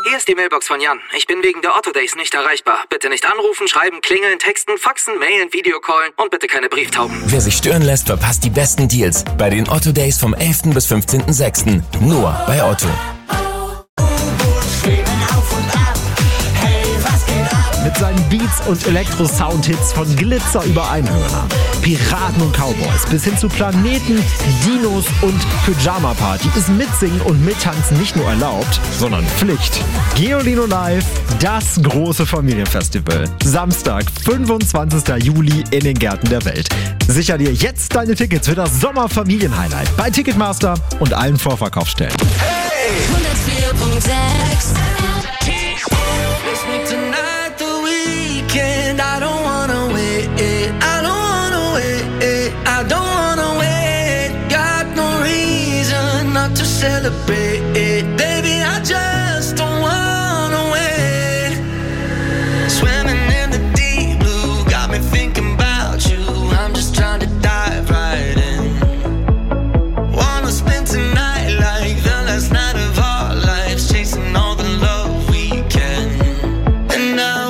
Hier ist die Mailbox von Jan. Ich bin wegen der Otto Days nicht erreichbar. Bitte nicht anrufen, schreiben, klingeln, texten, faxen, mailen, Videocallen und bitte keine Brieftauben. Wer sich stören lässt, verpasst die besten Deals bei den Otto Days vom 11. bis 15.06. Nur bei Otto. Mit seinen Beats und Elektro-Sound-Hits von Glitzer über Einhörner, Piraten und Cowboys bis hin zu Planeten, Dinos und Pyjama-Party ist Mitsingen und Mittanzen nicht nur erlaubt, sondern Pflicht. Geolino Live, das große Familienfestival. Samstag, 25. Juli in den Gärten der Welt. Sicher dir jetzt deine Tickets für das Sommerfamilienhighlight bei Ticketmaster und allen Vorverkaufsstellen. Hey! 104.6 I don't wanna wait, I don't wanna wait, I don't wanna wait. Got no reason not to celebrate, baby, I just don't wanna wait. Swimming in the deep blue, got me thinking about you. I'm just trying to dive right in. Wanna spend tonight like the last night of our lives, chasing all the love we can. And now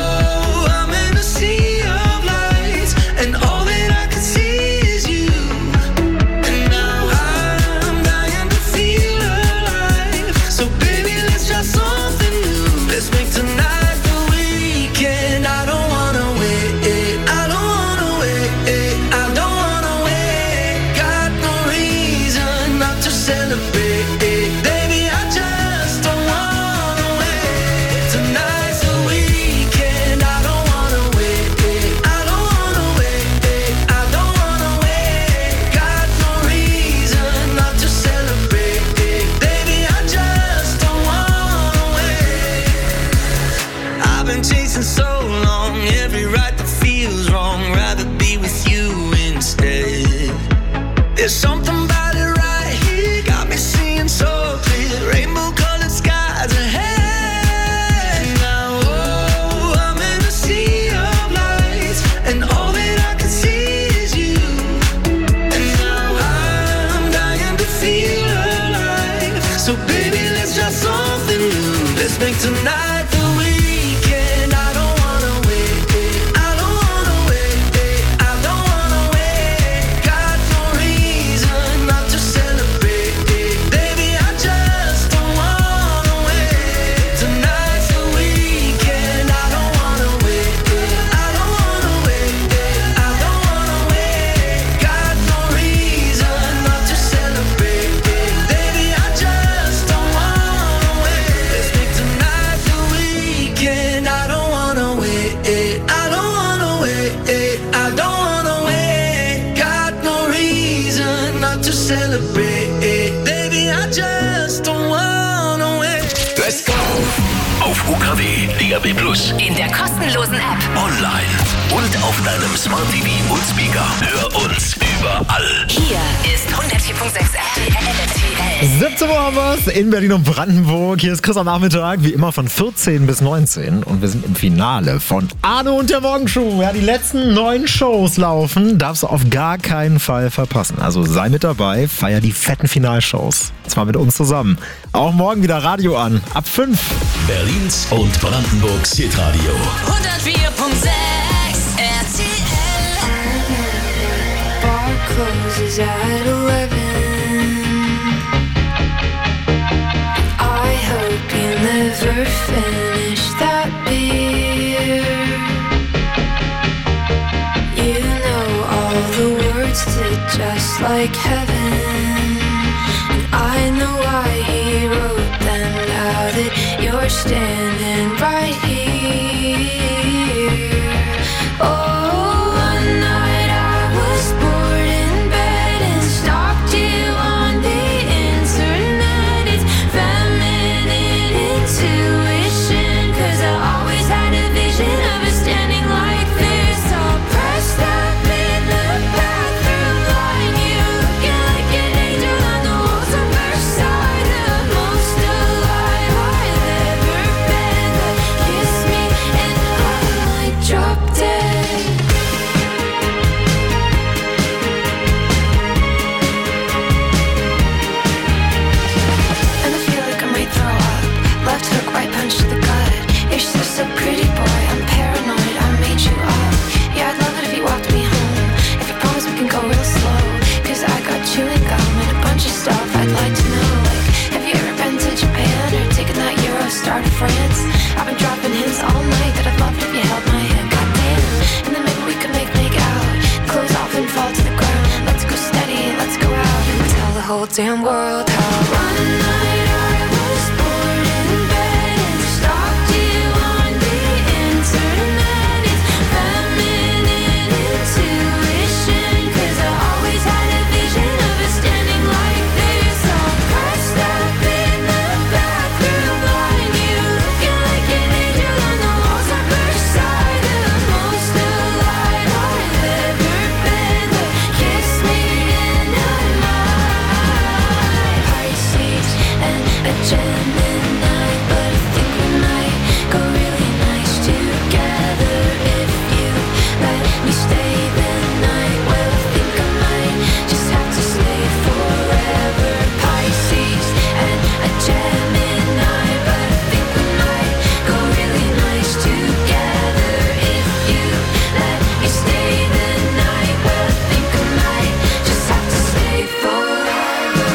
there's something about it right here, got me seeing so clear, rainbow-colored skies ahead. Now, oh, I'm in a sea of lights, and all that I can see is you. And now I'm dying to feel alive, so baby, let's try something new. Let's make tonight the weekend. I don't wanna wait, I don't wanna wait, I don't wanna wait. Got no reason not to celebrate, baby, I just don't wanna wait. Tonight's the weekend. I don't wanna wait, I don't wanna wait, I don't wanna wait. Got no reason not to celebrate, baby, I just don't wanna wait. Let's make tonight the weekend. I don't wanna wait, I don't wanna wait, I don't wanna wait. Got no reason not to celebrate, baby, I just don't wanna wait. Let's go! Auf UKW, DAB+, In der kostenlosen App. online und auf deinem Smart TV und Speaker. Hör uns überall. Hier ist 104.6 RTL. 17 Uhr haben wir's in Berlin und Brandenburg. Hier ist Chris am Nachmittag, wie immer von 14 bis 19. Und wir sind im Finale von Arno und der Morgenshow. Ja, die letzten 9 Shows laufen, darfst du auf gar keinen Fall verpassen. Also sei mit dabei, feier die fetten Finalshows. Zwar mit uns zusammen. Auch morgen wieder Radio an, ab 5. Berlins und Brandenburgs Hitradio. 104.6 RTL. Bar closes at 11. I hope you never finish that beer. You know all the words to Just Like Heaven, and I know why he wrote them. Now that you're standing right here. Oh, one night I was bored in bed and stalked you on the internet. It's feminine intuition, 'cause I always had a vision of us standing like this, all pressed up in the bathroom line. You looking like an angel on the walls of Versailles, the most alive I've ever been. damn world. How one night I was bored in bed and stalked you on the internet. It's feminine intuition, 'cause I always had a vision of us standing like this, all pressed up in the bathroom line. You looking like an angel on the walls of Versailles, the most alive I've ever been. But kiss me and I might. Pisces and a Gemini, but I think we might go really nice together if you let me stay the night. Well, I think I might just have to stay forever. Pisces and a Gemini, but I think we might go really nice together if you let me stay the night. Well, I think I might just have to stay forever.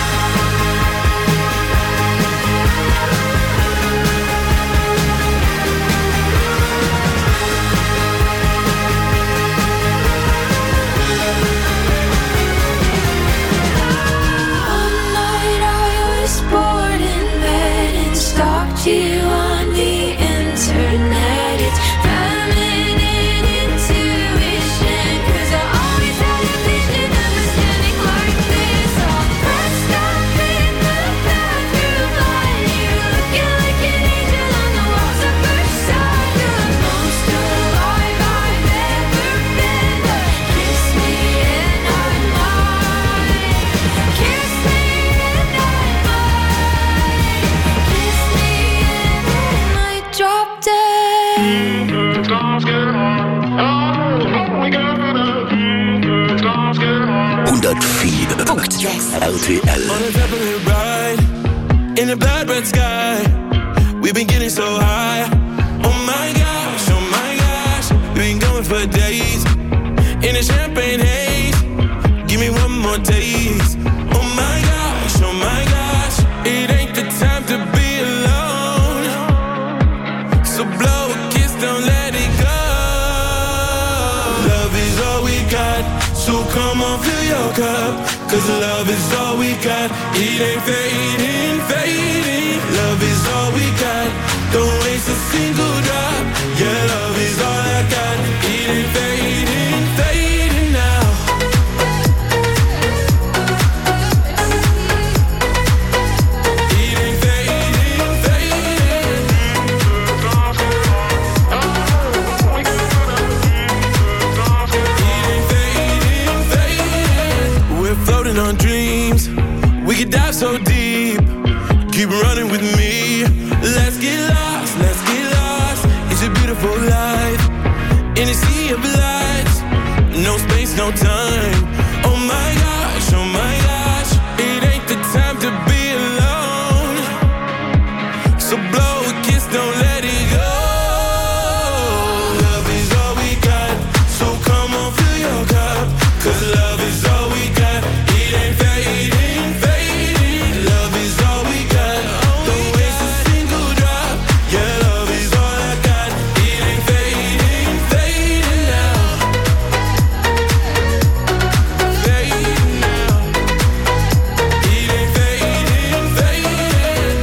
One night I was bored in bed and stalked you on the internet. It's feminine intuition, 'cause I always had a vision of us standing like this, all pressed up in the bathroom line. You looking like an angel on the walls of Versailles, the most alive I've ever been. But kiss me and I might. Kiss me and I might. Kiss me and I might drop dead. 104.6 RTL. On a peppermint ride in a blood red sky. We've been getting so high. Oh my gosh, we've been going for days in a champagne haze. Give me one more taste. Oh my gosh, it ain't the time to be alone. So blow a kiss, don't let it go. Love is all we got, so come on, fill your cup. 'Cause love is all we got, it ain't fading, fading. Love is all we got, don't waste a single drop. Yeah, love is all I got, it ain't fading, fading now. It ain't fading, fading. It ain't fading, fading. We're floating on dreams, we could dive so deep. Keep running with me, let's get lost, let's get lost. It's a beautiful life, in a sea of lights. No space, no time. Oh my gosh, it ain't the time to be alone. So blow a kiss, don't let it go. Love is all we got, so come on, fill your cup. 'Cause love is all we got, it ain't fading, fading. Love is all we got, don't waste a single drop. Yeah, love is all I got, it ain't fading, fading now. Fading now. It ain't fading, fading.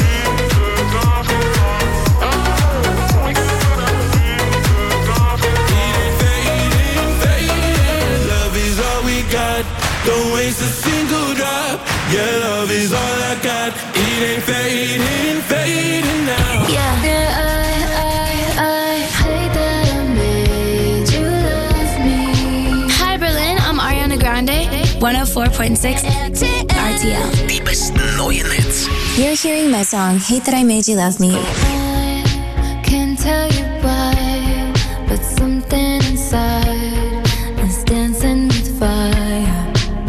It ain't fading, fading. Love is all we got, don't waste a single drop. Yeah, love is all I got, it ain't fading, fading now. Yeah, I hate that I made you love me. Hi Berlin, I'm Ariana Grande, 104.6 RTL. Die besten neuen Hits. You're hearing my song, Hate That I Made You Love Me. I can't tell you why, but something inside is dancing with fire.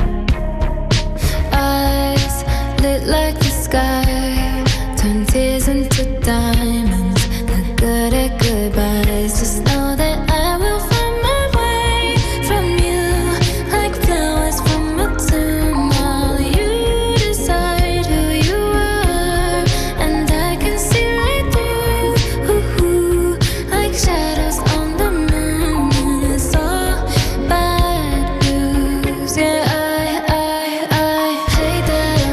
Eyes lit like the sky, turn tears into diamonds. Got good at goodbyes. Just know that I will find my way from you, like flowers from a tomb. While you decide who you are, and I can see right through. Ooh, like shadows on the moon. It's all bad news. Yeah, I hate that I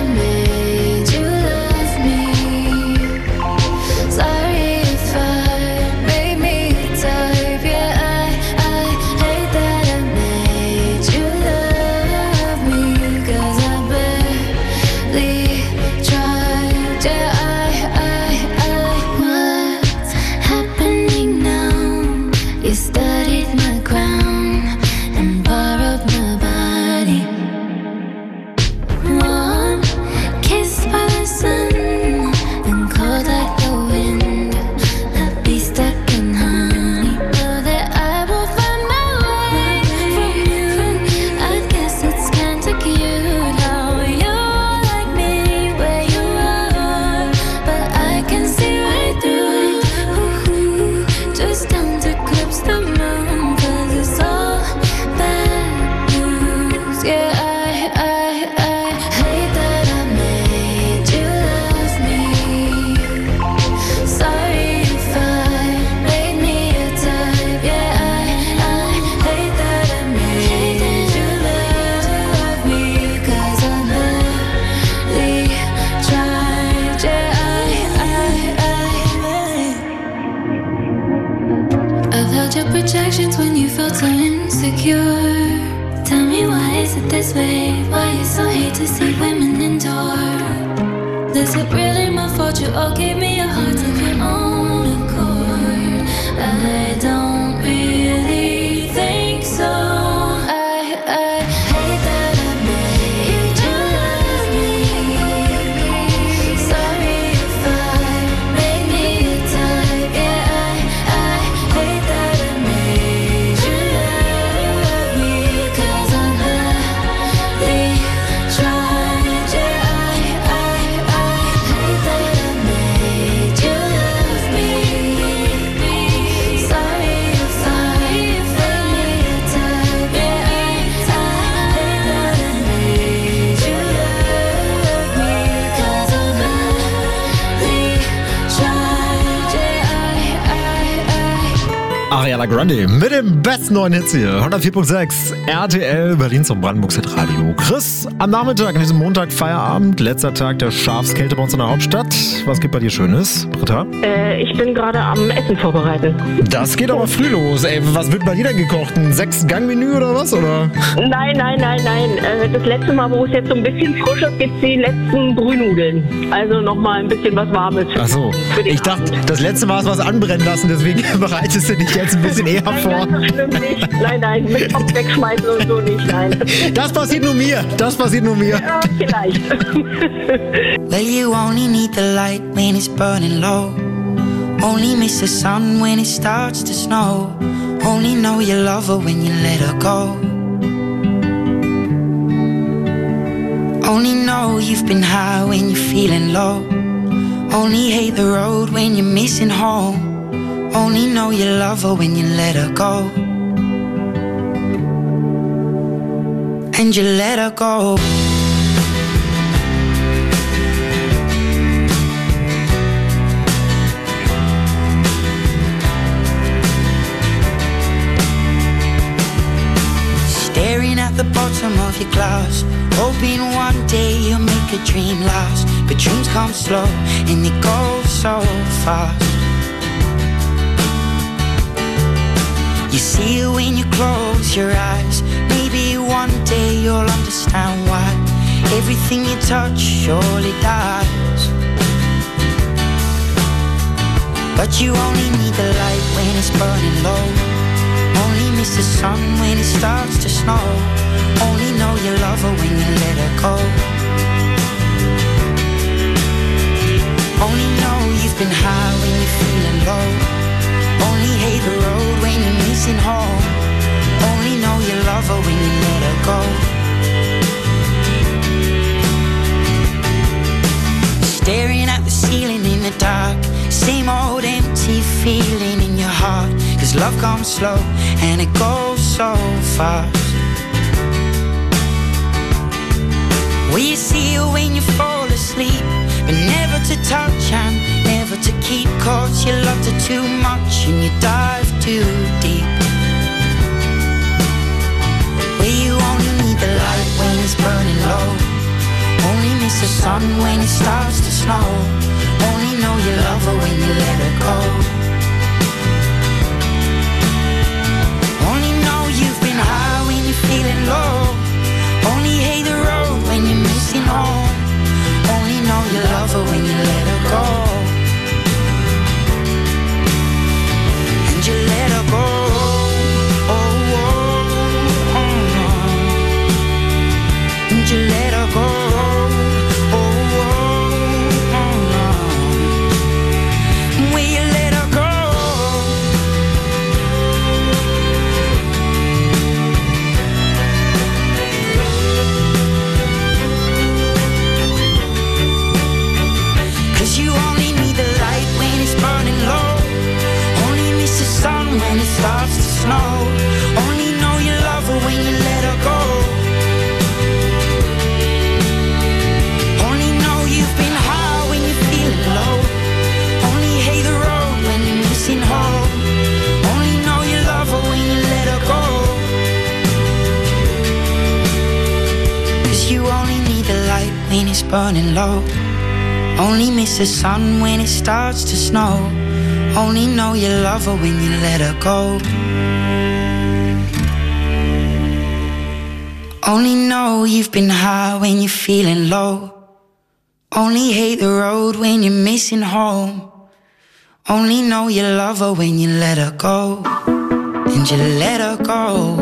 felt so insecure. Tell me why is it this way? Why you so hate to see women endure? Is it really my fault you all gave me a heart of your own accord? I don't really think so. I hate that I made you love me. Sorry if I made me a type. Yeah, I hate that I made you love me. 'Cause I'm really trying. Yeah, I hate that I made you love me. Sorry if I made me a type. Yeah, I hate that I made you love me. 'Cause I'm really trying. Yeah, Ariana Grande mit dem besten neuen Hits hier. 104.6 RTL Berlin zum Brandenburgs Radio. Chris, am Nachmittag an diesem Montag Feierabend, letzter Tag der Schafskälte bei uns in der Hauptstadt. Was gibt bei dir Schönes, Britta? Ich bin gerade am Essen vorbereiten. Das geht aber früh los. Ey, was wird bei dir denn gekocht? Ein 6-Gang-Menü oder was? Oder? Nein. Das letzte Mal, wo es jetzt so ein bisschen frisch ist, gibt es die letzten Brühnudeln. Also nochmal ein bisschen was Warmes. Ach so. Ich dachte, das letzte Mal hast du was anbrennen lassen, deswegen bereitest du dich jetzt ein bisschen eher vor. Nein, das stimmt nicht. Nein, mit Kopf wegschmeißen und so nicht, nein. Das passiert nur mir. Ja, vielleicht. Well, you only need the light when it's burning low. Only miss the sun when it starts to snow. Only know you love her when you let her go. Only know you've been high when you're feeling low. Only hate the road when you're missing home. Only know you love her when you let her go. And you let her go. Staring at the bottom of your glass, hoping one day you'll make a dream last. But dreams come slow and they go so fast. You see it when you close your eyes. Maybe one day you'll understand why everything you touch surely dies. But you only need the light when it's burning low. Only miss the sun when it starts to snow. Only know you love her when you let her go. Only know you've been high when you're feeling low. Only hate the road when you're missing home. Only know you love her when you let her go. Staring at the ceiling in the dark, same old empty feeling in your heart. 'Cause love comes slow and it goes so fast. Well, you see her when you fall asleep, but never to touch and never to keep. 'Cause you loved her too much and you dive too deep. Well, you only need the light when it's burning low. Only miss the sun when it starts to snow. Only know you love her when you let her go. Only know you've been high when you're feeling low. Only hate the road when you're missing home. Only know you love her when you let her go. And you let her go. And you let her go. Will you let her go? When it starts to snow, only know you love her when you let her go. Only know you've been high when you're feeling low. Only hate the road when you're missing home. Only know you love her when you let her go. 'Cause you only need the light when it's burning low. Only miss the sun when it starts to snow. Only know you love her when you let her go. Only know you've been high when you're feeling low. Only hate the road when you're missing home. Only know you love her when you let her go. And you let her go.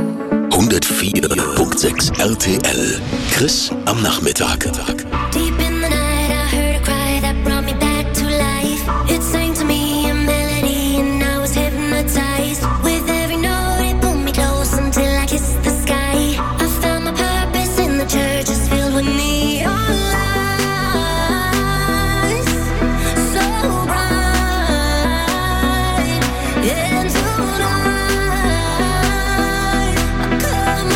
104.6 RTL. Chris am Nachmittag. Deep in the night I heard a cry that brought me back to life. It sang to me a melody and I was hypnotized. With every note it pulled me close until I kissed the sky. I found my purpose in the church is filled with neon lights. So bright. And tonight I come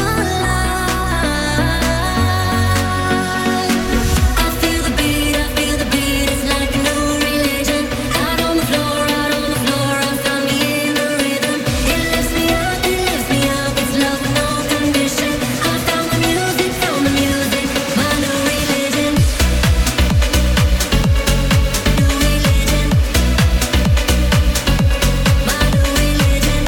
alive. I feel the beat, it's like a new religion. Out on the floor, I found me in the rhythm. It lifts me up, it's love with no condition. I found the music, my new religion. New religion. My new religion.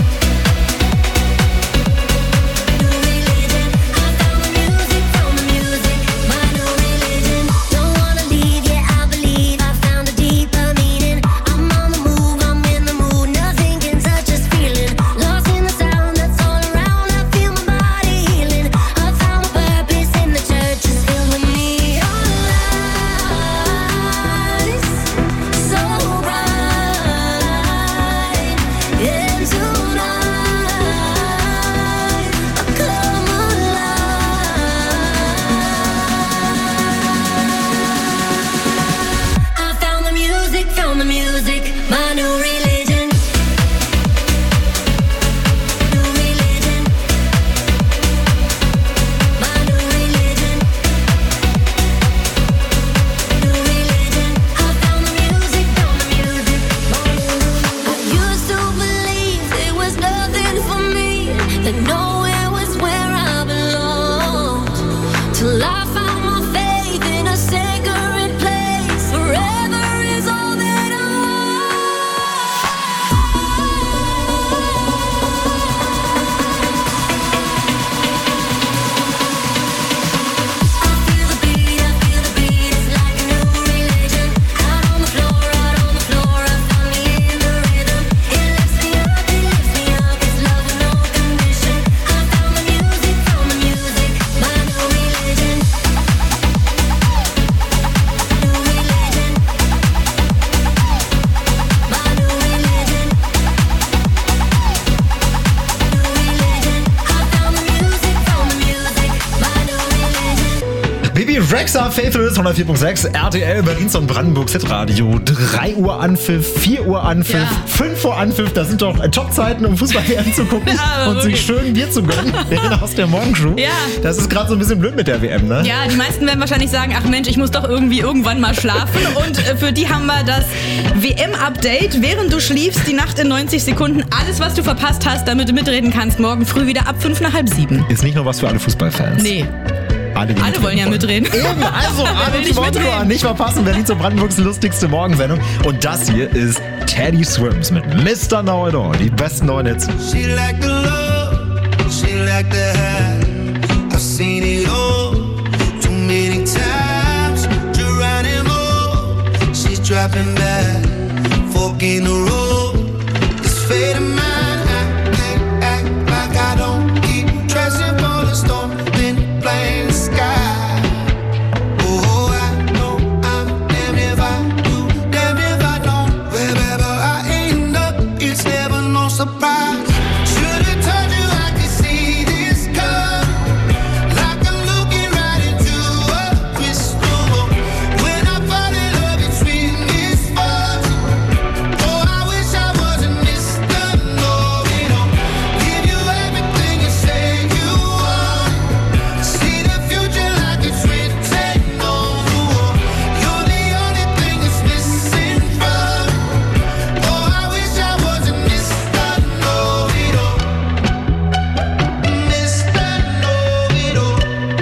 New religion. I found the music, my new religion. Don't wanna leave, yeah, I believe I found a deeper meaning. I'm on the move, I'm in the mood, nothing can touch this feeling. Lost in the sound that's all around, I feel my body healing. I found my purpose in the church is filled with neon lights. So bright. And tonight I come alive. I found the music, my new religion. New religion. My new religion. New religion. I found the music, I used to believe there was nothing for me, that nowhere was where I belonged. Till I found my faith in a sacred place. Forever is all that I feel the beat, it's like a new religion. Out on the floor, I found me in the rhythm. It lifts me up, it's love with no condition. I found the music, my new religion. New religion. My new religion. New religion. I found the music, my new religion. Bibi Rexha, Faithless, 104.6, RTL, Berlins und Brandenburgs Hitradio. 3 Uhr Anpfiff, 4 Uhr Anpfiff, 5 Uhr Anpfiff. Das sind doch Top-Zeiten, um Fußball-WM zu gucken und sich schön Bier zu gönnen. Aus der Morgenshow. Ja. Das ist gerade so ein bisschen blöd mit der WM, ne? Ja, die meisten werden wahrscheinlich sagen, ach Mensch, ich muss doch irgendwie irgendwann mal schlafen. Und für die haben wir das WM-Update. Während du schliefst, die Nacht in 90 Sekunden. Alles, was du verpasst hast, damit du mitreden kannst, morgen früh wieder ab 5 nach halb 7. Ist nicht nur was für alle Fußballfans. Nee. Alle wollen ja mitreden. Eben, also alle die Morgenshow nicht verpassen. Berlins und Brandenburgs lustigste Morgensendung. Und das hier ist Teddy Swims mit Mr. Know It All. Die besten neuen Hits. She like the love, she like the high. I've seen it all too many times. Geronimo, she's dropping back, fork in the road. This fate of mine, I can't act like I don't keep dressing for the storm, then blame the sky. Oh, I know I'm damned if I do, damned if I don't. Wherever I end up, it's never no surprise. Should've told you I could see this come, like I'm looking right into a crystal ball. When I fall in love, it's with misfortune. Oh, I wish I wasn't Mr. Know-it-all. Give you everything you say you want. See the future like it's written on the wall. You're the only thing that's missing from me. Oh, I wish I wasn't Mr. Know-it-all. Mr. Know-it-all.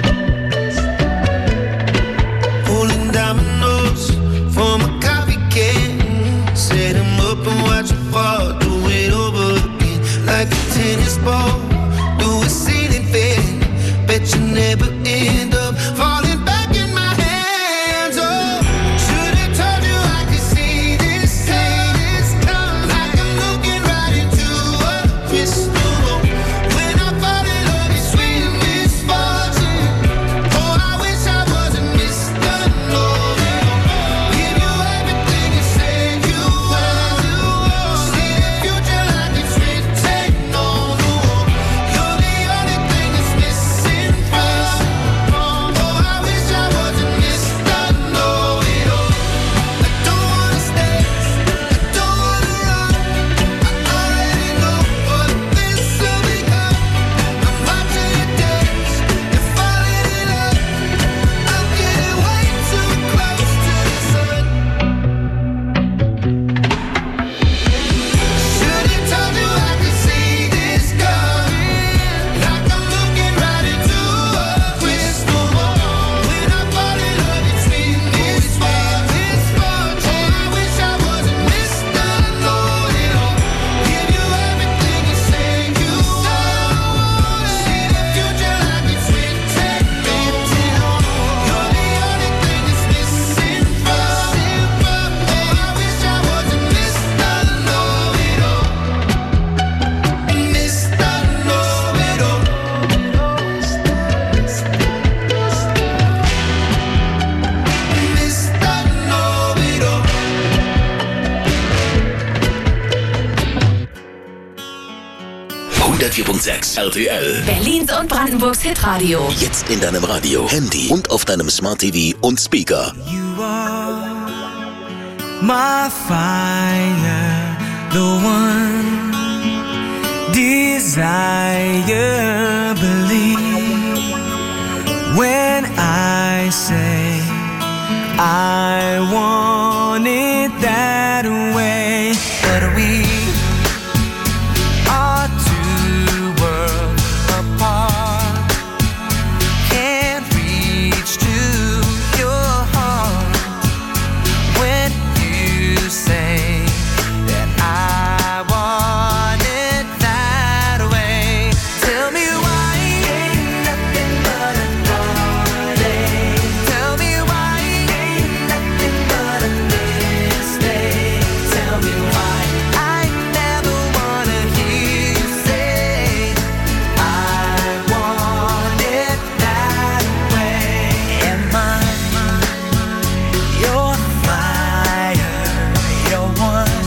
Pulling dominoes from a coffee can. Set 'em up and watch 'em fall. Do it over again like a tennis ball. Do a ceiling fan. Bet you never end up falling back in my hands. Oh, should've told you I could see this come. Like I'm looking right into a crystal ball. When I fall in love, it's sweet misfortune. Oh, I wish I wasn't Mr. Know-it-all. Give you everything you said you want. See the future like it's written on the wall. You're the only thing that's missing from. Oh, I wish I wasn't Mr. Know-it-all. I don't wanna stay, I don't wanna run. I already know what this will become. I'm watching you dance, you're falling in love. I'm getting way too close to the sun. Should've told you I could see this coming. Like I'm looking right into a crystal ball. When I fall in love, it's sweet misfortune. Oh, I wish I wasn't Mr. Know-it-all. Give you everything you say you want. See the future like it's written on. You're the only thing that's missing from. Oh, I wish I wasn't Mr. Know-it-all. Mr. Know-it-all. Mr. Know-it-all. 104.6 RTL. Berlins und Brandenburgs Hitradio. Jetzt in deinem Radio, Handy und auf deinem Smart TV und Speaker. You are my fire, the one desire. Believe when I say I want it that way. But we are two worlds apart. Can't reach to your heart when you say that I want it that way. Tell me why ain't nothing but a heartache. Tell me why ain't nothing but a mistake. Tell me why I never wanna hear you say I want it that way. Am I your fire, your one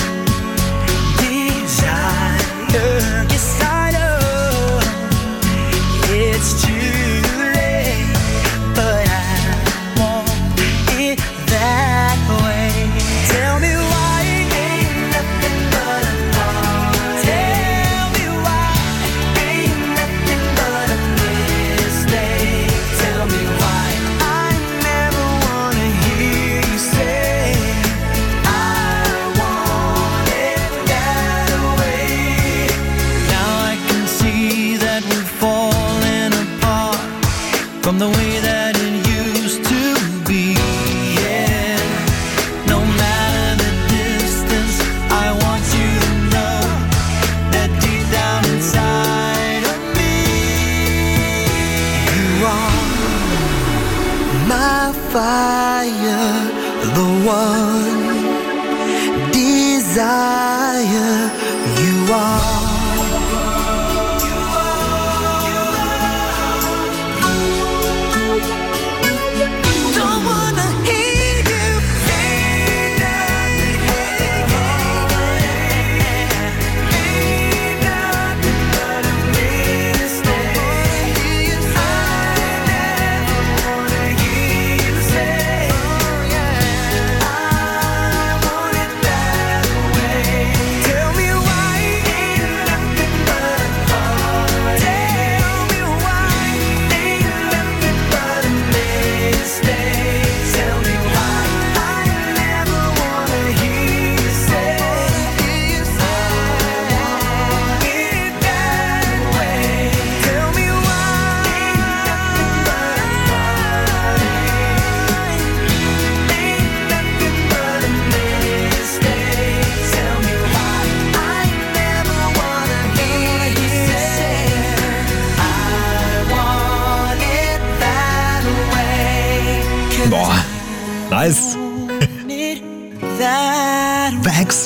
desire? Yes, I know it's too late, but I want it that way. Tell me why ain't nothing but a heartache. Tell me why ain't nothing but a mistake. Tell me why I never wanna hear you say I want it that way. Now I can see that we're falling apart from the way that it used to be. Yeah. No matter the distance, I want you to know that deep down inside of me, you are my fire, the one desire. You are. Don't wanna hear you say nothing. Ain't nothing but a mistake. I never wanna hear you say I want it that way. Tell me why ain't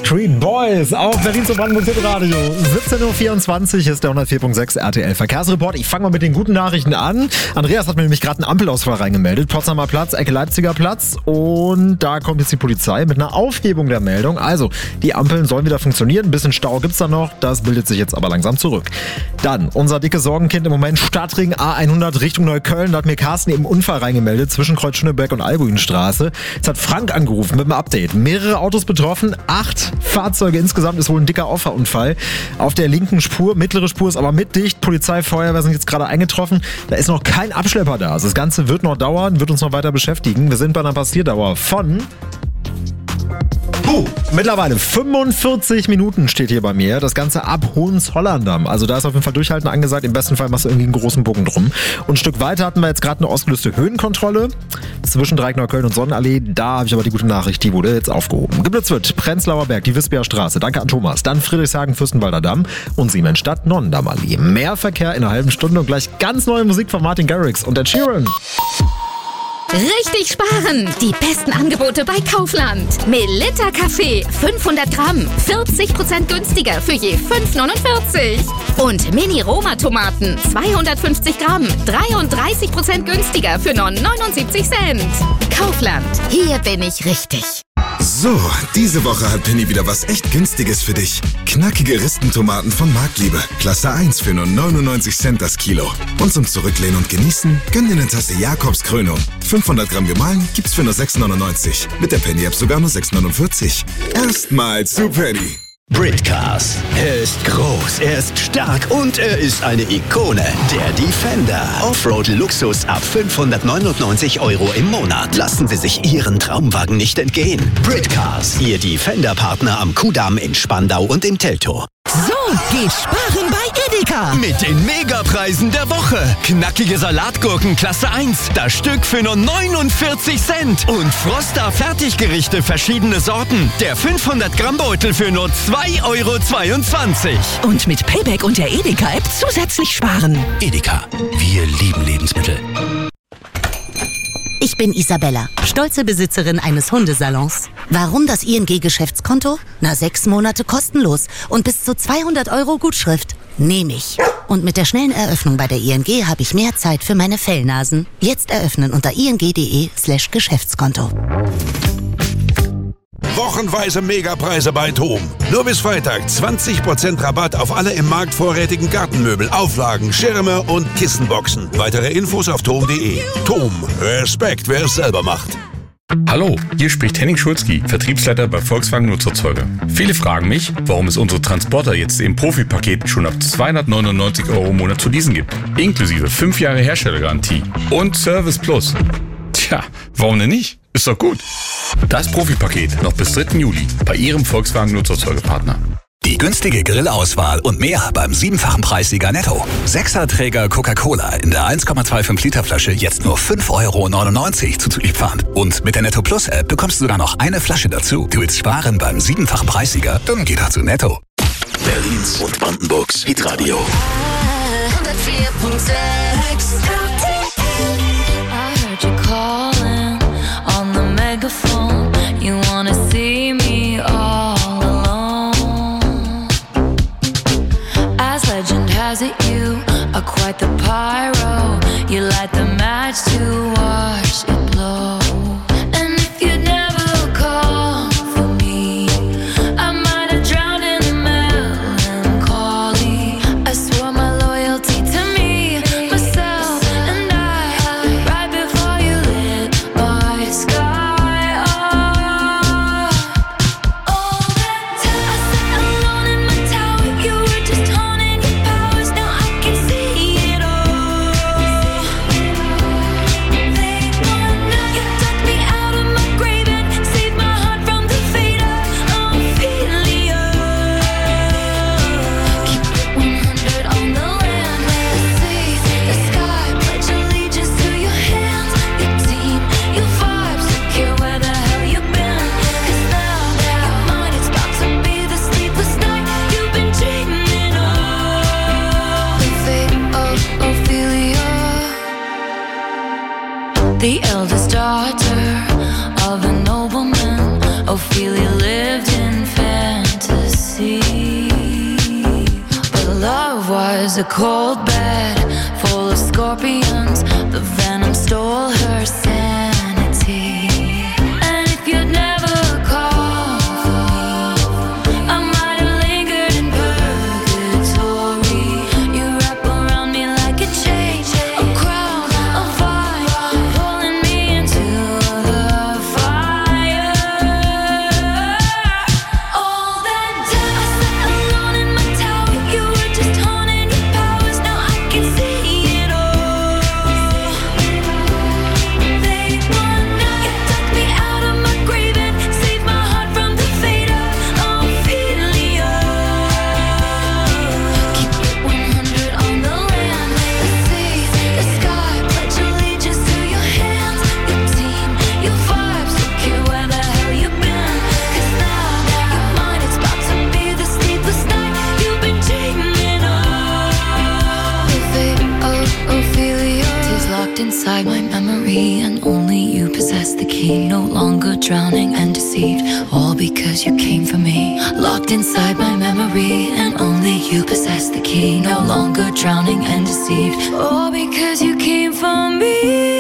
Backstreet Boys auf Berlin zum Brandenburg Radio. 17.24 Uhr ist der 104.6 RTL Verkehrsreport. Ich fange mal mit den guten Nachrichten an. Andreas hat mir nämlich gerade einen Ampelausfall reingemeldet. Potsdamer Platz, Ecke Leipziger Platz. Und da kommt jetzt die Polizei mit einer Aufhebung der Meldung. Also, die Ampeln sollen wieder funktionieren. Ein bisschen Stau gibt's da noch. Das bildet sich jetzt aber langsam zurück. Dann, unser dickes Sorgenkind im Moment, Stadtring A100 Richtung Neukölln. Da hat mir Carsten eben einen Unfall reingemeldet zwischen Kreuz Schöneberg und Albuinstraße. Jetzt hat Frank angerufen mit einem Update. Mehrere Autos betroffen, 8 Fahrzeuge insgesamt, ist wohl ein dicker Auffahrunfall. Auf der linken Spur, mittlere Spur ist aber mit dicht. Polizei, Feuerwehr sind jetzt gerade eingetroffen. Da ist noch kein Abschlepper da. Also das Ganze wird noch dauern, wird uns noch weiter beschäftigen. Wir sind bei einer Passierdauer von... mittlerweile 45 Minuten steht hier bei mir. Das Ganze ab Hohenzollern-Damm. Also da ist auf jeden Fall Durchhalten angesagt. Im besten Fall machst du irgendwie einen großen Bogen drum. Und ein Stück weiter hatten wir jetzt gerade eine ausgelöste Höhenkontrolle zwischen Dreieck Neukölln und Sonnenallee. Da habe ich aber die gute Nachricht, die wurde jetzt aufgehoben. Geblitzt Prenzlauer Berg, die Wisbier Straße. Danke an Thomas. Dann Friedrichshagen, Fürstenwalder Damm und Siemensstadt, Nonnendammallee. Mehr Verkehr in einer halben Stunde und gleich ganz neue Musik von Martin Garrix und Ed Sheeran. Richtig sparen! Die besten Angebote bei Kaufland. Melitta Kaffee, 500 Gramm, 40% günstiger für je 5,49. Und Mini-Roma-Tomaten, 250 Gramm, 33% günstiger für nur 79 Cent. Kaufland, hier bin ich richtig. So, diese Woche hat Penny wieder was echt Günstiges für dich. Knackige Ristentomaten von Marktliebe. Klasse 1 für nur 99 Cent das Kilo. Und zum Zurücklehnen und Genießen, gönn dir eine Tasse Jakobs Krönung. 500 Gramm gemahlen gibt's für nur 6,99. Mit der Penny-App sogar nur 6,49. Erstmal zu Penny. Britcars. Er ist groß, er ist stark und er ist eine Ikone. Der Defender. Offroad-Luxus ab 599 € im Monat. Lassen Sie sich Ihren Traumwagen nicht entgehen. Britcars. Ihr Defender-Partner am Kudamm in Spandau und im Teltow. So geht sparen bei Edeka. Mit den Megapreisen der Woche. Knackige Salatgurken Klasse 1. Das Stück für nur 49 Cent. Und Froster Fertiggerichte verschiedene Sorten. Der 500 Gramm Beutel für nur 2,22 €. Und mit Payback und der Edeka-App zusätzlich sparen. Edeka. Wir lieben Lebensmittel. Ich bin Isabella, stolze Besitzerin eines Hundesalons. Warum das ING-Geschäftskonto? 6 Monate kostenlos und bis zu 200 € Gutschrift. Nehme ich. Und mit der schnellen Eröffnung bei der ING habe ich mehr Zeit für meine Fellnasen. Jetzt eröffnen unter ing.de/Geschäftskonto. Wochenweise Megapreise bei TOM. Nur bis Freitag 20% Rabatt auf alle im Markt vorrätigen Gartenmöbel, Auflagen, Schirme und Kissenboxen. Weitere Infos auf tom.de. TOM. Respekt, wer es selber macht. Hallo, hier spricht Henning Schulzki, Vertriebsleiter bei Volkswagen Nutzerzeuge. Viele fragen mich, warum es unsere Transporter jetzt im Profi-Paket schon ab 299 € im Monat zu leasen gibt. Inklusive 5 Jahre Herstellergarantie und Service Plus. Tja, warum denn nicht? Ist doch gut. Das Profi-Paket noch bis 3. Juli bei Ihrem Volkswagen Nutzerzeugepartner. Die günstige Grillauswahl und mehr beim 7-fachen Preissieger Netto. 6er-Träger Coca-Cola in der 1,25 Liter Flasche jetzt nur 5,99 € zuzüglich Pfand. Und mit der Netto Plus App bekommst du sogar noch eine Flasche dazu. Du willst sparen beim 7-fachen Preissieger? Dann geh doch zu Netto. Berlins und Brandenburgs Hitradio. 104.6 You wanna see me all alone. As legend has it, you are quite the pyro. You light the match to watch it blow. And if you'd never call for me, I might have drowned in the melancholy. I swore my loyalty to me, myself, and I. Right before you lit my sky. love was a cold bed full of scorpions. The venom stole her sanity. And if you'd never called for me, I might have lingered in purgatory. You wrap around me like a chain, a crown, a fire, pulling me into the fire. All that time I sat alone in my tower, you were just honing your powers. Now I can see it all. They want you took me out of my grave and saved my heart from the fate of Ophelia. Keep it 100 on the land, the sea, the sky. Pledge allegiance to your hands, your team, your vibes. Don't care where the hell you've been, 'cause now you're mine. It's about to be the sleepless night you've been dreaming of. The fate of Ophelia is locked inside my memory, and only you possess the key. No longer drowning and deceived, all because you came for me. Locked inside my memory, and only you possess the key. No longer drowning and deceived, all because you came for me.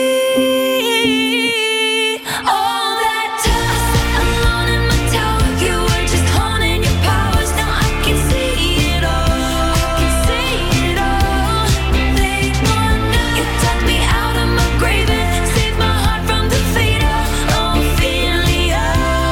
All that time I sat alone in my tower, you were just honing your powers. Now I can see it all. I can see it all. They want you took me out of my grave and saved my heart from the fate of Ophelia.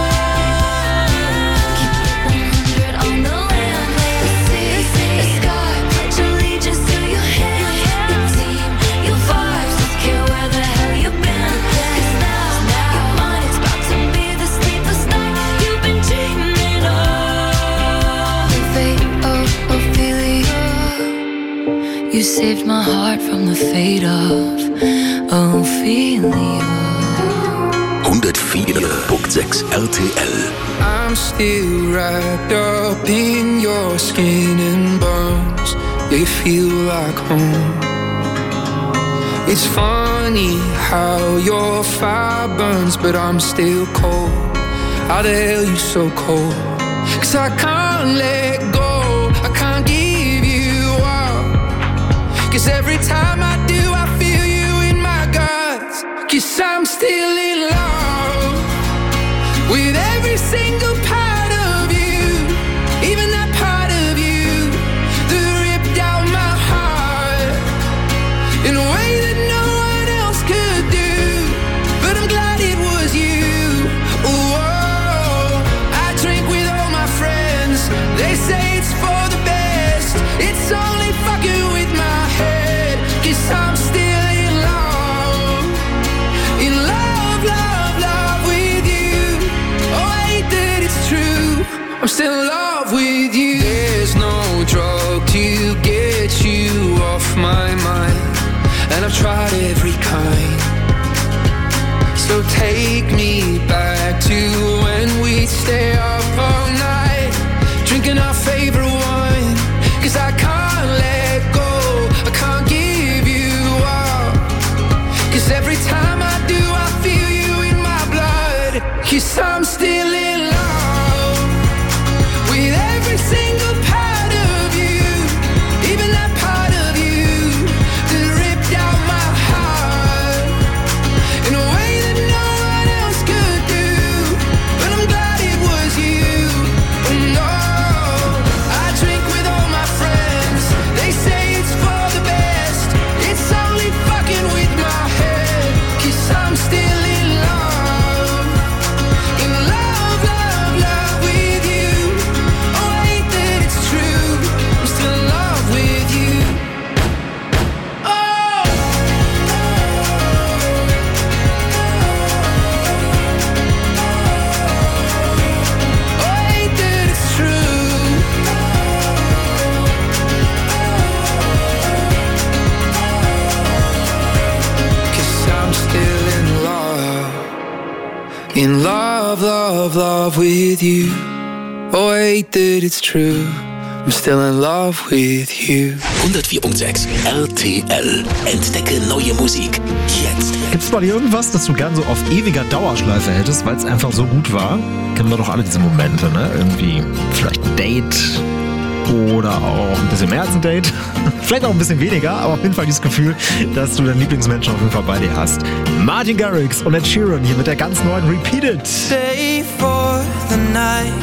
Keep it 100 on the land, the sea, the sky. Pledge allegiance to your hands, your team, your vibes. Don't care where the hell you've been, 'cause now you're mine. It's about to be the sleepless night you've been dreaming of. The fate of Ophelia. You saved my heart from the fate of Ophelia. 104.6 RTL. I'm still wrapped up in your skin and bones. They feel like home. It's funny how your fire burns, but I'm still cold. How the hell you so cold? 'Cause I can't let go, I can't give you up. 'Cause every time I do, I feel you in my guts. 'Cause I'm still in love with every single part of you, even that part of you that ripped out my heart in a way that no one else could do. But I'm glad it was you. Oh, I drink with all my friends. They say it's for the best. It's only fucking with my head. 'Cause I'm still in love. In love, love, love with you. Oh, I hate that it's true. I'm still in love with you. There's no drug to get you off my mind, and I've tried every kind. So take me back to when we'd stay up all night, drinking our favorite wine. 'Cause I can't let go, I can't give you up. 'Cause every time I do, I feel you in my blood. 'Cause I'm still in love with every single part of you, even that part of you that ripped out my heart in a way that no one else could do. But I'm glad it was you. Oh no, I drink with all my friends. They say it's for the best. It's only fucking with my head. 'Cause I'm still in love. In love, love, love with you. Oh, I hate that it's true. I'm still in love with you. Oh. Oh, I hate that it's true. 'Cause I'm still in love. In love, love, love with you. Oh, I hate that it's true. I'm still in love with you. 104.6 RTL. Entdecke neue Musik. Jetzt. Gibt's bei dir irgendwas, das du gern so auf ewiger Dauerschleife hättest, weil es einfach so gut war? Kennen wir doch alle diese Momente, ne? Irgendwie vielleicht ein Date oder auch ein bisschen mehr als ein Date. Vielleicht auch ein bisschen weniger, aber auf jeden Fall dieses Gefühl, dass du deinen Lieblingsmenschen auf jeden Fall bei dir hast. Martin Garrix und Ed Sheeran hier mit der ganz neuen Repeated. Stay for the night.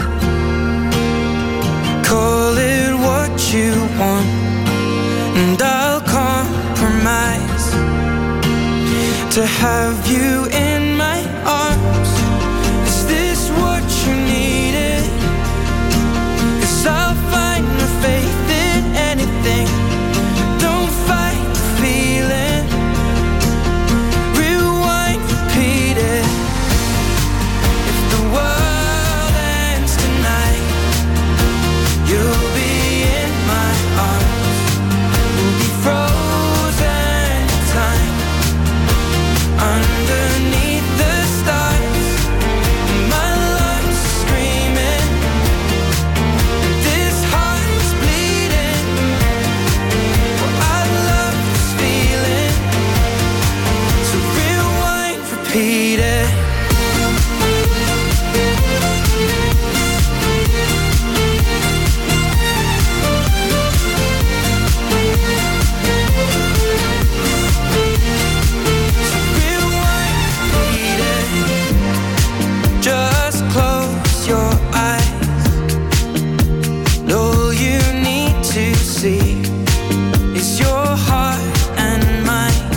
Call it what you want, and I'll compromise to have you in my arms. Is this what you needed? 'Cause I'll find the faith in anything. Don't fight the feeling. Rewind, repeat it. If the world ends tonight, you'll be in my arms. We'll be frozen in time underneath the stars. My lungs are screaming, this heart is bleeding. Well, I love this feeling, so rewind, repeat it. Just close your eyes. All you need to see is your heart and mine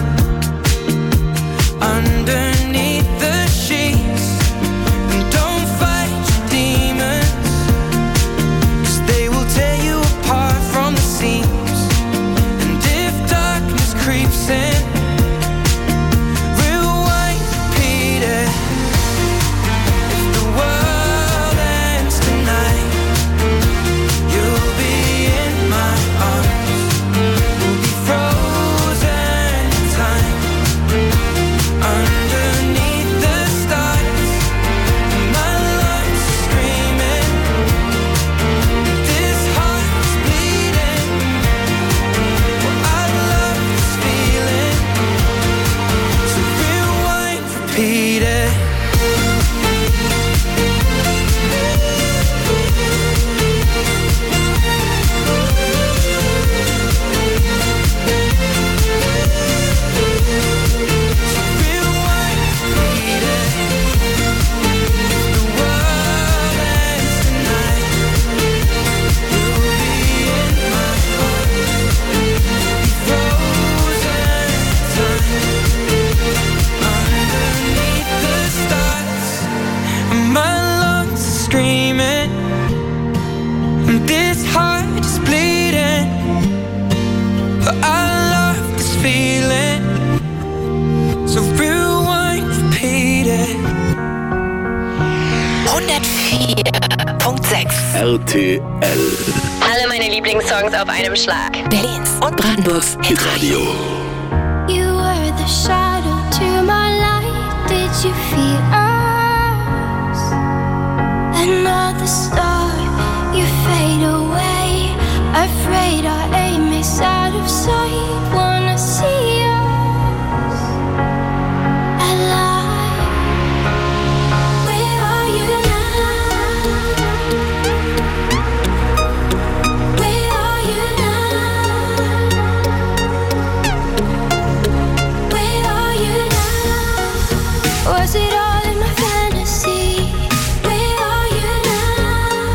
underneath the sheets. And don't fight your demons, 'cause they will tear you apart from the seams. And if darkness creeps in, rewind, repeat it. If the world ends tonight, you'll be in my arms. We'll be frozen in time underneath the stars. My lungs are screaming, this heart is bleeding. Well, I love this feeling, so rewind, repeat it. My lungs are screaming, and this heart is bleeding. But I love this feeling, so rewind, repeat it. 104.6 RTL. Alle meine Lieblingssongs auf einem Schlag. Berlins und Brandenburgs Hitradio. You were the shadow to my light. Did you feel us? Another star, you fade away. Afraid our aim is out of sight. Wanna see us alive. Where are you now? Where are you now? Where are you now? Was it all in my fantasy? Where are you now?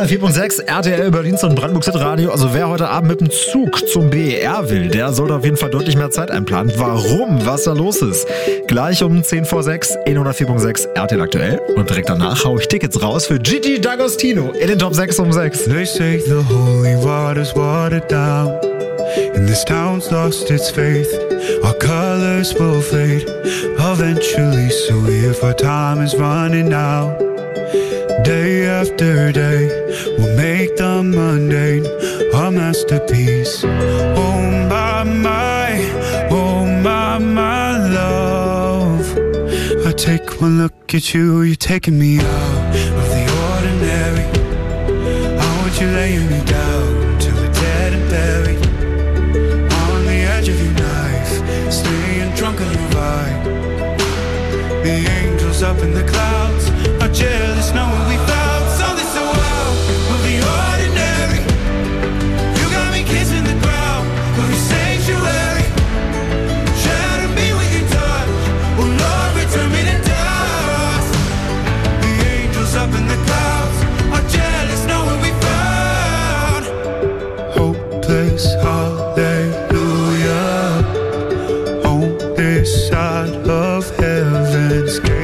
104.6 RTL Berlins und Brandenburgs Hitradio. Also wer heute Abend mit dem Zug zum BER will, der sollte auf jeden Fall deutlich mehr Zeit einplanen. Warum? Was da los ist? Gleich um 10 vor 6 in 104.6 RTL aktuell. Und direkt danach hau ich Tickets raus für Gigi D'Agostino in den Top 6 um 6. They say the holy water's watered down, and this town's lost its faith. Our colors will fade eventually, so if our time is running out, day after day, we'll make the mundane our masterpiece. Oh my love, I take one look at you, you're taking me out of the ordinary. I want you laying me down till we're dead and buried, on the edge of your knife, staying drunk on your vibe. The angels up in the clouds are jealous knowing we found something so out of the ordinary. You got me kissing the ground of your sanctuary. Shatter me with your touch, oh Lord, return me to dust. The angels up in the clouds are jealous knowing we found hopeless hallelujah on this side of heaven's gate.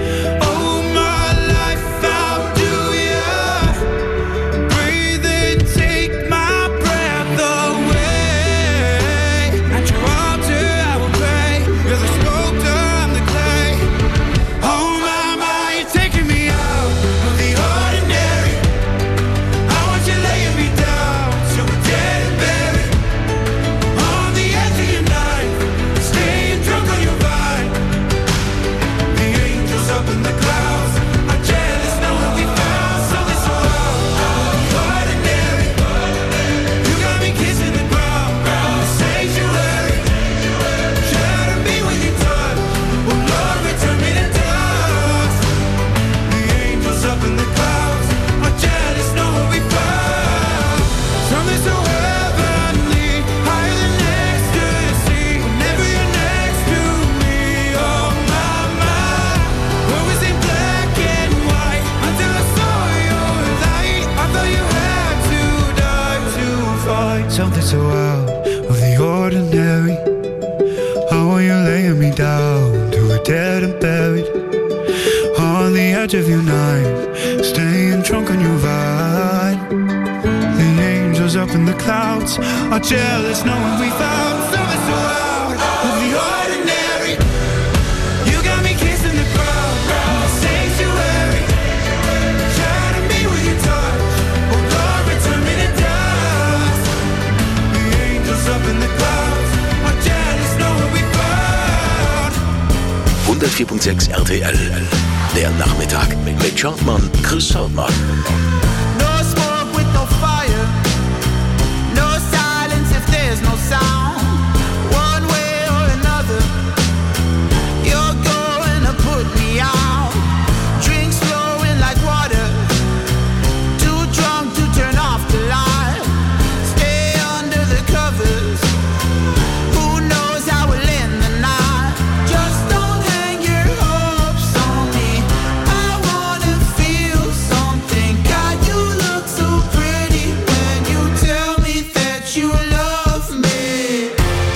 Something so out of the ordinary. How are you laying me down till we're dead and buried, on the edge of your knife, staying drunk on your vine. The angels up in the clouds are jealous knowing we found something so out of the ordinary. You got me kissing the ground of the sanctuary. Shatter me with your touch, oh Lord, return me to dust. The angels up in the clouds are jealous knowing we found 104.6 RTL. Der Nachmittag mit Chartmann Chris Hauptmann. No smoke with no fire, no silence if there's no sound. One way or another, you're going to put me out. Drinks flowing like water, too drunk to turn off the light. Stay under the covers, who knows how we'll end the night. Just don't hang your hopes on me, I wanna feel something. God, you look so pretty when you tell me that you love me.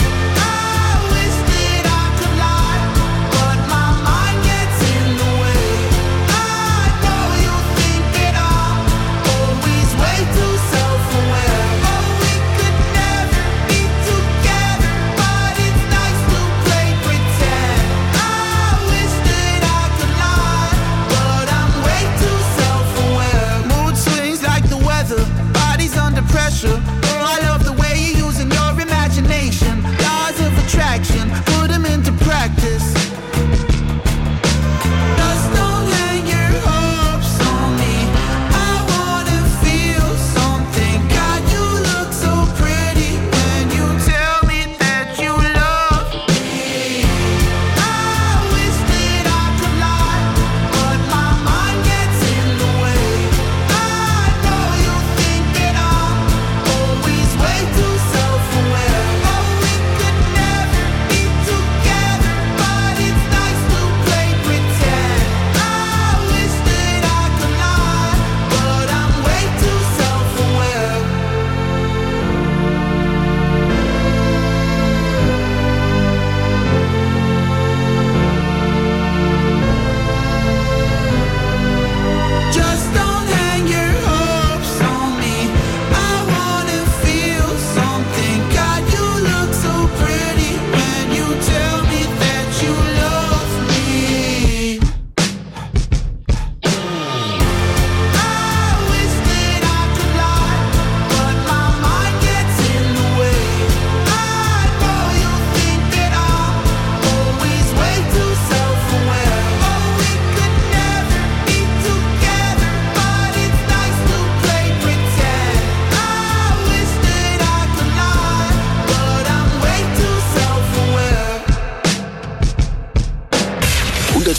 I wish that I could lie, but my mind gets in the way. I know you think that I'm always way too self-aware. Oh, we could never be together, but it's nice to play pretend. I wish that I could lie, but I'm way too self-aware. Mood swings like the weather, body's under pressure. Oh, I love the way you're using your imagination. Laws of attraction, put them into practice. Just don't hang your hopes on me, I wanna feel something. God, you look so pretty when you tell me that you love me. I wish that I could lie, but my mind gets in the way. I know you think that I'm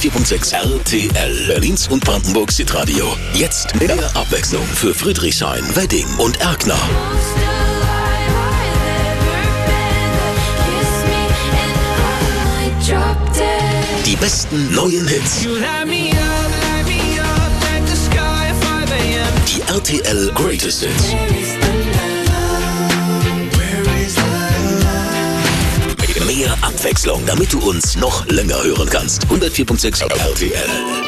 104.6 RTL, Berlins und Brandenburgs Hitradio. Jetzt mehr Abwechslung für Friedrichshain, Wedding und Erkner. Die besten neuen Hits. Die RTL Greatest Hits. Mehr Abwechslung, damit du uns noch länger hören kannst. 104.6 RTL.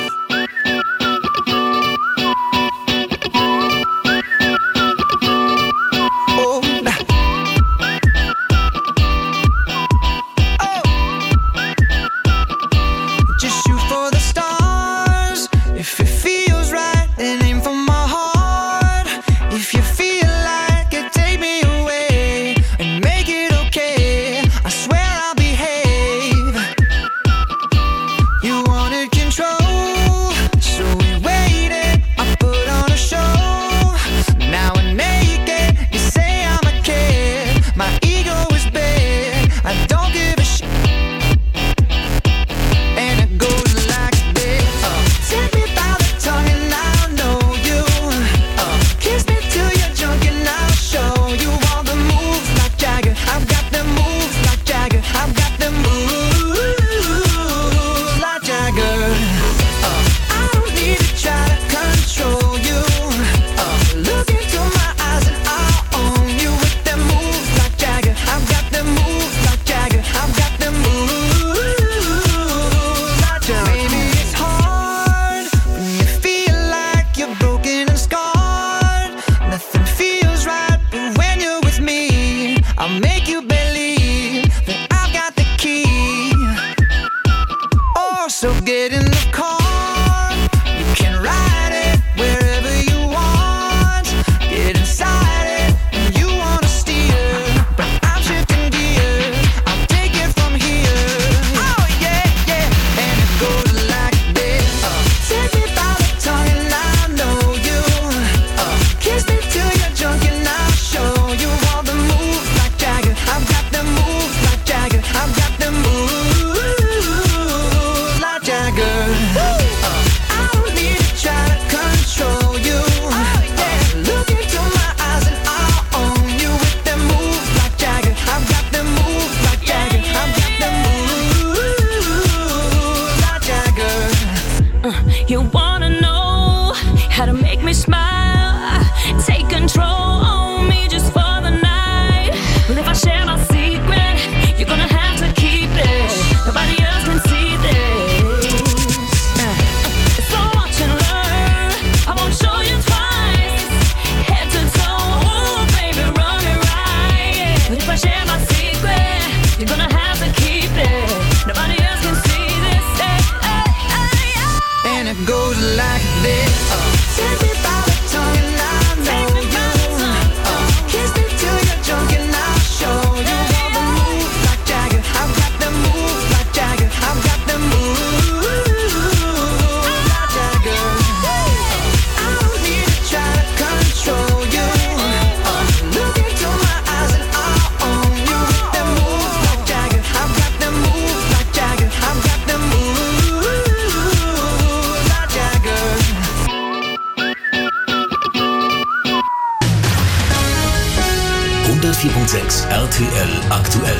RTL aktuell.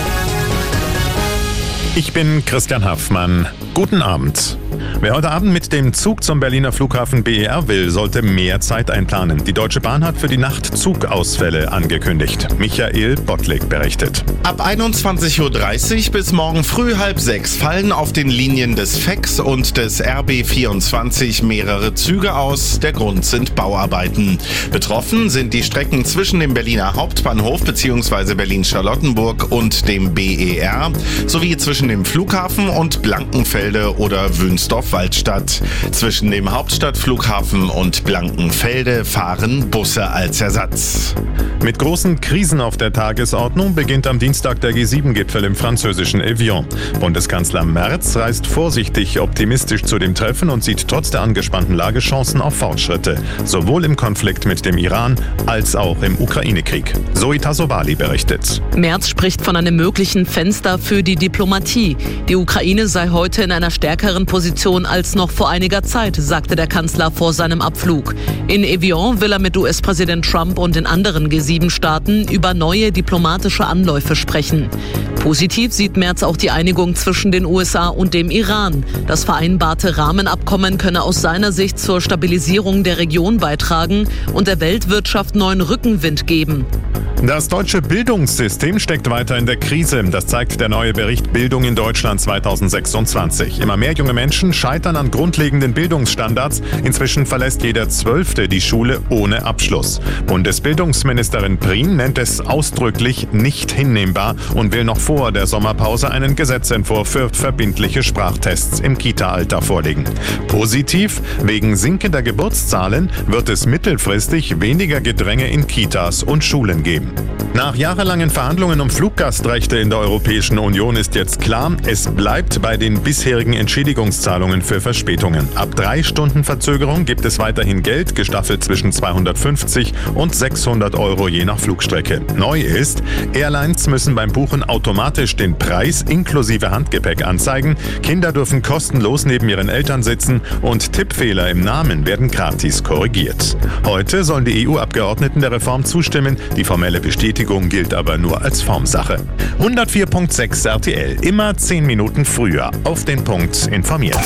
Ich bin Christian Haffmann. Guten Abend. Wer heute Abend mit dem Zug zum Berliner Flughafen BER will, sollte mehr Zeit einplanen. Die Deutsche Bahn hat für die Nacht Zugausfälle angekündigt. Michael Bottlik berichtet. Ab 21.30 Uhr bis morgen früh 5:30 fallen auf den Linien des FEX und des RB24 mehrere Züge aus. Der Grund sind Bauarbeiten. Betroffen sind die Strecken zwischen dem Berliner Hauptbahnhof bzw. Berlin-Charlottenburg und dem BER sowie zwischen dem Flughafen und Blankenfelde oder Wünsdorf Dorf-Waldstadt. Zwischen dem Hauptstadtflughafen und Blankenfelde fahren Busse als Ersatz. Mit großen Krisen auf der Tagesordnung beginnt am Dienstag der G7-Gipfel im französischen Evian. Bundeskanzler Merz reist vorsichtig optimistisch zu dem Treffen und sieht trotz der angespannten Lage Chancen auf Fortschritte, sowohl im Konflikt mit dem Iran als auch im Ukraine-Krieg. Zoe Tassovali berichtet. Merz spricht von einem möglichen Fenster für die Diplomatie. Die Ukraine sei heute in einer stärkeren Position als noch vor einiger Zeit, sagte der Kanzler vor seinem Abflug. In Evian will er mit US-Präsident Trump und den anderen G7-Staaten über neue diplomatische Anläufe sprechen. Positiv sieht Merz auch die Einigung zwischen den USA und dem Iran. Das vereinbarte Rahmenabkommen könne aus seiner Sicht zur Stabilisierung der Region beitragen und der Weltwirtschaft neuen Rückenwind geben. Das deutsche Bildungssystem steckt weiter in der Krise. Das zeigt der neue Bericht Bildung in Deutschland 2026. Immer mehr junge Menschen scheitern an grundlegenden Bildungsstandards. Inzwischen verlässt jeder 12. die Schule ohne Abschluss. Bundesbildungsministerin Prien nennt es ausdrücklich nicht hinnehmbar und will noch vor der Sommerpause einen Gesetzentwurf für verbindliche Sprachtests im Kita-Alter vorlegen. Positiv, wegen sinkender Geburtszahlen wird es mittelfristig weniger Gedränge in Kitas und Schulen geben. Nach jahrelangen Verhandlungen um Fluggastrechte in der Europäischen Union ist jetzt klar, es bleibt bei den bisherigen Entschädigungszahlungen für Verspätungen. Ab 3 Stunden Verzögerung gibt es weiterhin Geld, gestaffelt zwischen 250 und 600 Euro je nach Flugstrecke. Neu ist, Airlines müssen beim Buchen automatisch den Preis inklusive Handgepäck anzeigen, Kinder dürfen kostenlos neben ihren Eltern sitzen und Tippfehler im Namen werden gratis korrigiert. Heute sollen die EU-Abgeordneten der Reform zustimmen, die formelle Bestätigung gilt aber nur als Formsache. 104.6 RTL, immer 10 Minuten früher auf den Punkt informiert.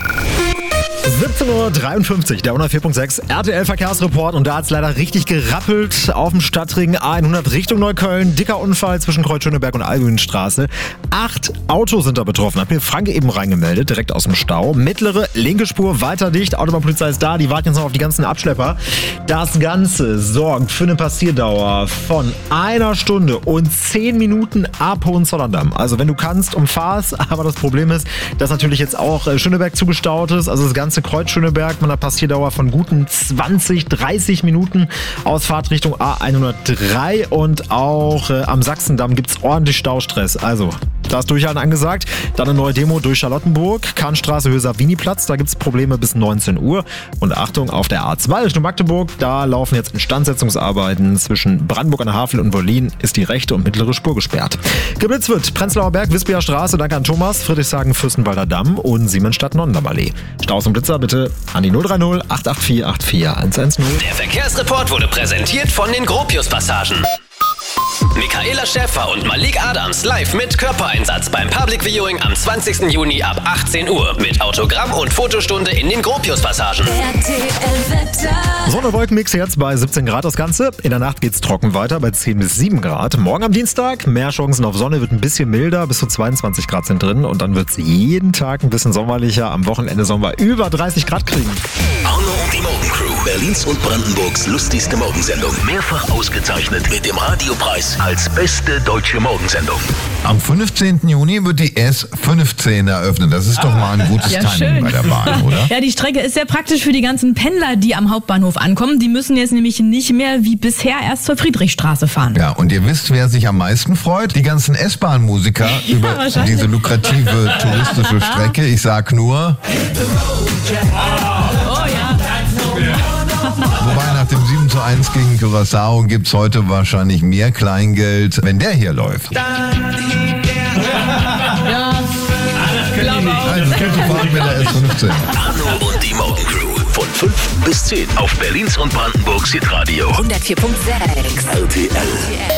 17:53 Uhr, der 104.6 RTL-Verkehrsreport und da hat es leider richtig gerappelt auf dem Stadtring A100 Richtung Neukölln. Dicker Unfall zwischen Kreuz Schöneberg und Albünstraße. 8 Autos sind da betroffen, hat mir Frank eben reingemeldet, direkt aus dem Stau. Mittlere, linke Spur weiter dicht, Autobahnpolizei ist da, die warten jetzt noch auf die ganzen Abschlepper. Das Ganze sorgt für eine Passierdauer von 1 Stunde und 10 Minuten ab Hohenzollern-Damm. Also wenn du kannst, umfahrst, aber das Problem ist, dass natürlich jetzt auch Schöneberg zugestaut ist, also das ganze Kreuz Schöneberg mit einer Passierdauer von guten 20-30 Minuten. Ausfahrt Richtung A103 und auch am Sachsendamm gibt es ordentlich Staustress. Also, da ist Durchhalten angesagt. Dann eine neue Demo durch Charlottenburg, Kahnstraße, Höhe Savini-Platz. Da gibt es Probleme bis 19 Uhr. Und Achtung, auf der A2 Richtung Magdeburg, da laufen jetzt Instandsetzungsarbeiten. Zwischen Brandenburg an der Havel und Wollin ist die rechte und mittlere Spur gesperrt. Geblitzt wird Prenzlauer Berg, Wispier Straße, danke an Thomas, Friedrichshagen, Fürstenwalder Damm und Siemensstadt-Nonnendamm-Allee. Staus und Blitzer bitte an die 030 884 84110. Der Verkehrsreport wurde präsentiert von den Gropius-Passagen. Michaela Schäfer und Malik Adams live mit Körpereinsatz beim Public Viewing am 20. Juni ab 18 Uhr mit Autogramm und Fotostunde in den Gropius-Passagen. Sonne-Wolkenmix jetzt bei 17 Grad das Ganze. In der Nacht geht's trocken weiter bei 10 bis 7 Grad. Morgen am Dienstag mehr Chancen auf Sonne, wird ein bisschen milder, bis zu 22 Grad sind drin und dann wird's jeden Tag ein bisschen sommerlicher. Am Wochenende sollen wir über 30 Grad kriegen. Arno und die Morgencrew, Berlins und Brandenburgs lustigste Morgensendung. Mehrfach ausgezeichnet mit dem Radiopreis als beste deutsche Morgensendung. Am 15. Juni wird die S15 eröffnet. Das ist doch mal ein gutes Timing bei der Bahn, oder? Ja, die Strecke ist sehr praktisch für die ganzen Pendler, die am Hauptbahnhof ankommen. Die müssen jetzt nämlich nicht mehr wie bisher erst zur Friedrichstraße fahren. Ja, und ihr wisst, wer sich am meisten freut? Die ganzen S-Bahn-Musiker über diese lukrative touristische Strecke. Ich sag nur... Wobei nach dem 7:1 gegen Curaçao gibt's heute wahrscheinlich mehr Kleingeld, wenn der hier läuft. Ja, glaube auch. Also könnte fahren mit der S15. Arno und die Morgencrew von 5 bis 10 auf Berlins und Brandenburgs Hitradio 104.6 RTL.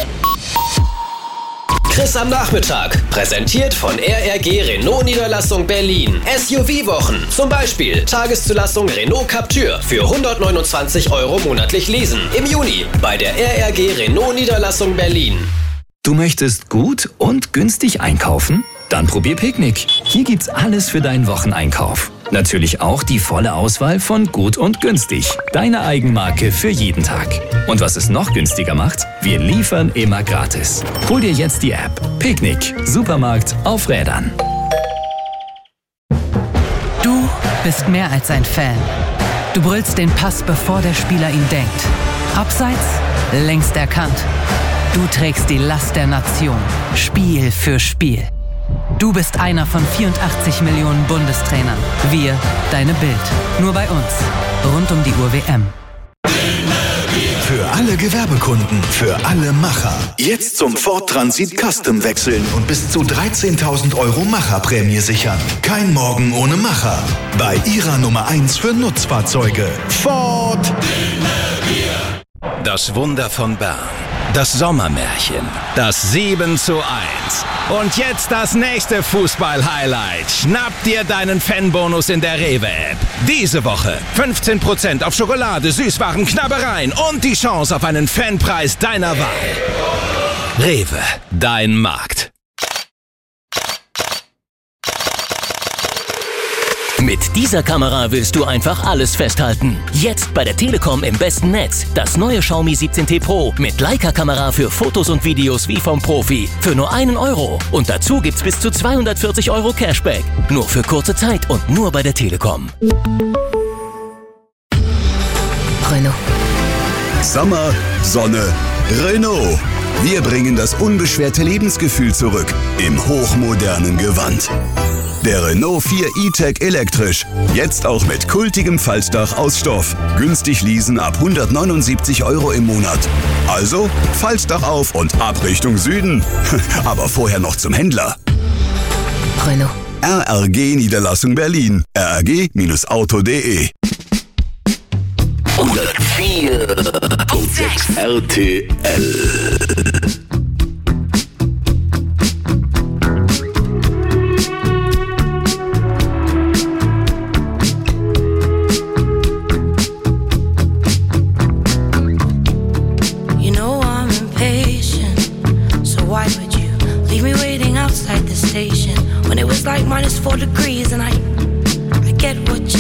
Chris am Nachmittag. Präsentiert von RRG Renault Niederlassung Berlin. SUV-Wochen. Zum Beispiel Tageszulassung Renault Captur für 129 Euro monatlich leasen. Im Juni bei der RRG Renault Niederlassung Berlin. Du möchtest gut und günstig einkaufen? Dann probier Picknick. Hier gibt's alles für deinen Wocheneinkauf. Natürlich auch die volle Auswahl von Gut und Günstig. Deine Eigenmarke für jeden Tag. Und was es noch günstiger macht? Wir liefern immer gratis. Hol dir jetzt die App. Picknick. Supermarkt auf Rädern. Du bist mehr als ein Fan. Du brüllst den Pass, bevor der Spieler ihn denkt. Abseits, längst erkannt. Du trägst die Last der Nation, Spiel für Spiel. Du bist einer von 84 Millionen Bundestrainern. Wir, deine Bild. Nur bei uns. Rund um die Uhr WM. Für alle Gewerbekunden, für alle Macher. Jetzt zum Ford Transit Custom wechseln und bis zu 13.000 € Macherprämie sichern. Kein Morgen ohne Macher. Bei Ihrer Nummer 1 für Nutzfahrzeuge. Ford. Das Wunder von Bern. Das Sommermärchen. Das 7:1. Und jetzt das nächste Fußball-Highlight. Schnapp dir deinen Fanbonus in der Rewe-App. Diese Woche 15% auf Schokolade, Süßwaren, Knabbereien und die Chance auf einen Fanpreis deiner Wahl. Rewe, dein Markt. Mit dieser Kamera willst du einfach alles festhalten. Jetzt bei der Telekom im besten Netz. Das neue Xiaomi 17T Pro mit Leica-Kamera für Fotos und Videos wie vom Profi. Für nur 1 €. Und dazu gibt's bis zu 240 € Cashback. Nur für kurze Zeit und nur bei der Telekom. Renault. Sommer, Sonne, Renault. Wir bringen das unbeschwerte Lebensgefühl zurück im hochmodernen Gewand. Der Renault 4 E-Tech elektrisch. Jetzt auch mit kultigem Faltdach aus Stoff. Günstig leasen ab 179 € im Monat. Also Faltdach auf und ab Richtung Süden. Aber vorher noch zum Händler. Renault. RRG Niederlassung Berlin. rrg-auto.de 104.6 RTL. When it was like -4 degrees and I get what you